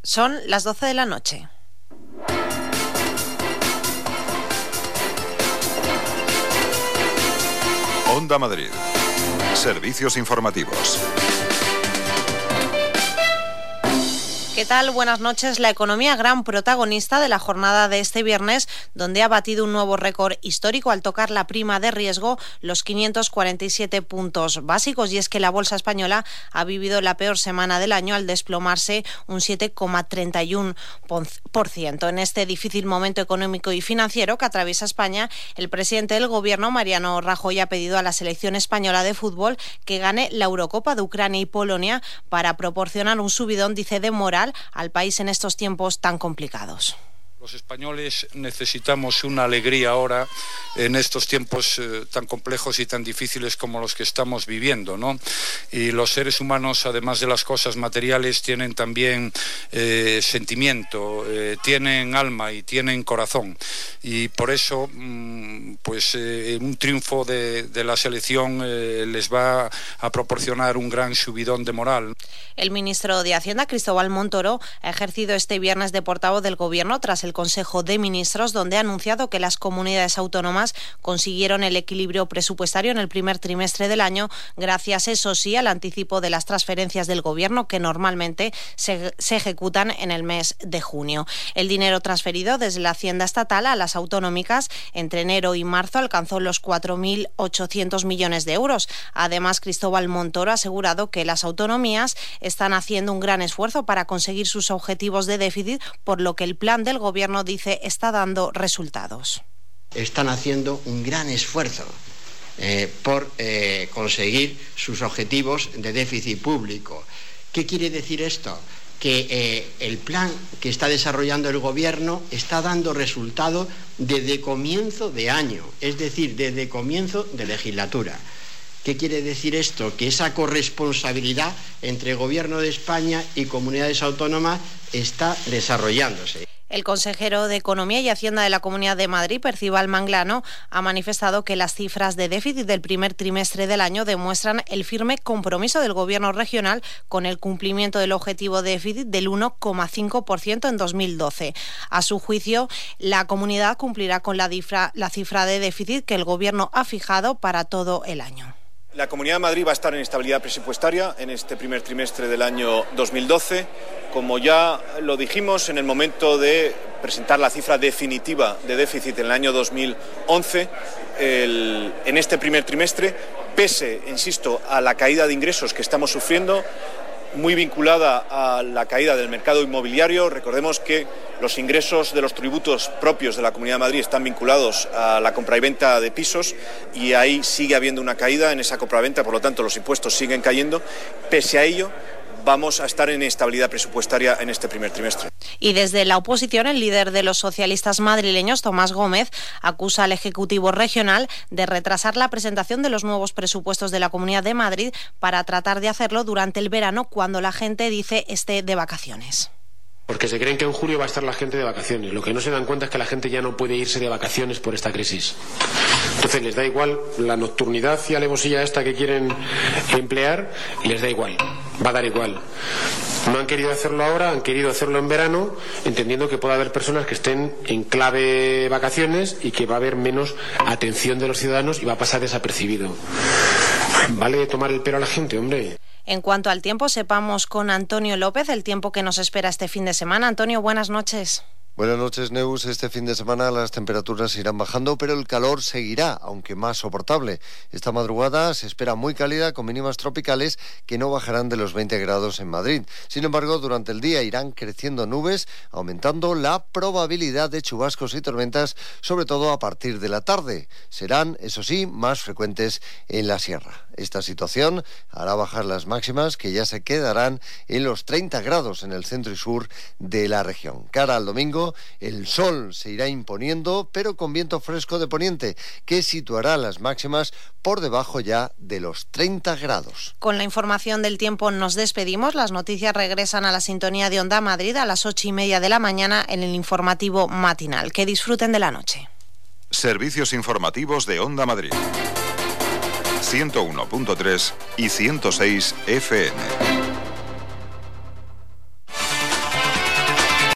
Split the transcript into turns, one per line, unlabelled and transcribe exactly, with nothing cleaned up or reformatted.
Son las doce de la noche.
Onda Madrid. Servicios informativos.
¿Qué tal? Buenas noches. La economía, gran protagonista de la jornada de este viernes, donde ha batido un nuevo récord histórico al tocar la prima de riesgo, los quinientos cuarenta y siete puntos básicos. Y es que la bolsa española ha vivido la peor semana del año al desplomarse un siete coma treinta y uno por ciento. En este difícil momento económico y financiero que atraviesa España, el presidente del Gobierno, Mariano Rajoy, ha pedido a la selección española de fútbol que gane la Eurocopa de Ucrania y Polonia para proporcionar un subidón, dice, de moral al país en estos tiempos tan complicados.
Los españoles necesitamos una alegría ahora en estos tiempos eh, tan complejos y tan difíciles como los que estamos viviendo, ¿no? Y los seres humanos, además de las cosas materiales, tienen también eh, sentimiento, eh, tienen alma y tienen corazón. Y por eso, mmm, pues eh, un triunfo de, de la selección eh, les va a proporcionar un gran subidón de moral.
El ministro de Hacienda, Cristóbal Montoro, ha ejercido este viernes de portavoz del Gobierno tras el Consejo de Ministros, donde ha anunciado que las comunidades autónomas consiguieron el equilibrio presupuestario en el primer trimestre del año, gracias, eso sí, al anticipo de las transferencias del Gobierno, que normalmente se, se ejecutan en el mes de junio. El dinero transferido desde la Hacienda estatal a las autonómicas entre enero y marzo alcanzó los cuatro mil ochocientos millones de euros. Además, Cristóbal Montoro ha asegurado que las autonomías están haciendo un gran esfuerzo para conseguir sus objetivos de déficit, por lo que el plan del Gobierno, dice, está dando resultados.
Están haciendo un gran esfuerzo eh, por eh, conseguir sus objetivos de déficit público. ¿Qué quiere decir esto? Que eh, el plan que está desarrollando el Gobierno está dando resultado desde comienzo de año, es decir, desde comienzo de legislatura. ¿Qué quiere decir esto? Que esa corresponsabilidad entre Gobierno de España y comunidades autónomas está desarrollándose.
El consejero de Economía y Hacienda de la Comunidad de Madrid, Percival Manglano, ha manifestado que las cifras de déficit del primer trimestre del año demuestran el firme compromiso del Gobierno regional con el cumplimiento del objetivo de déficit del uno coma cinco por ciento en dos mil doce. A su juicio, la comunidad cumplirá con la cifra, la cifra de déficit que el Gobierno ha fijado para todo el año.
La Comunidad de Madrid va a estar en estabilidad presupuestaria en este primer trimestre del año dos mil doce. Como ya lo dijimos en el momento de presentar la cifra definitiva de déficit en el año dos mil once, el, en este primer trimestre, pese, insisto, a la caída de ingresos que estamos sufriendo, muy vinculada a la caída del mercado inmobiliario. Recordemos que los ingresos de los tributos propios de la Comunidad de Madrid están vinculados a la compra y venta de pisos y ahí sigue habiendo una caída en esa compra-venta, por lo tanto los impuestos siguen cayendo. Pese a ello, vamos a estar en estabilidad presupuestaria en este primer trimestre.
Y desde la oposición, el líder de los socialistas madrileños, Tomás Gómez, acusa al Ejecutivo regional de retrasar la presentación de los nuevos presupuestos de la Comunidad de Madrid para tratar de hacerlo durante el verano, cuando la gente, dice, esté de vacaciones.
Porque se creen que en julio va a estar la gente de vacaciones. Lo que no se dan cuenta es que la gente ya no puede irse de vacaciones por esta crisis. Entonces les da igual la nocturnidad y alevosía esta que quieren emplear, y les da igual, va a dar igual. No han querido hacerlo ahora, han querido hacerlo en verano, entendiendo que puede haber personas que estén en clave vacaciones y que va a haber menos atención de los ciudadanos y va a pasar desapercibido. Vale tomar el pelo a la gente, hombre.
En cuanto al tiempo, sepamos con Antonio López el tiempo que nos espera este fin de semana. Antonio, buenas noches.
Buenas noches, Neus. Este fin de semana las temperaturas irán bajando, pero el calor seguirá, aunque más soportable. Esta madrugada se espera muy cálida, con mínimas tropicales que no bajarán de los veinte grados en Madrid. Sin embargo, durante el día irán creciendo nubes, aumentando la probabilidad de chubascos y tormentas, sobre todo a partir de la tarde. Serán, eso sí, más frecuentes en la sierra. Esta situación hará bajar las máximas, que ya se quedarán en los treinta grados en el centro y sur de la región. Cara al domingo, el sol se irá imponiendo, pero con viento fresco de poniente, que situará las máximas por debajo ya de los treinta grados.
Con la información del tiempo nos despedimos. Las noticias regresan a la sintonía de Onda Madrid a las ocho y media de la mañana en el informativo matinal. Que disfruten de la noche.
Servicios informativos de Onda Madrid. ciento uno punto tres y ciento seis F M.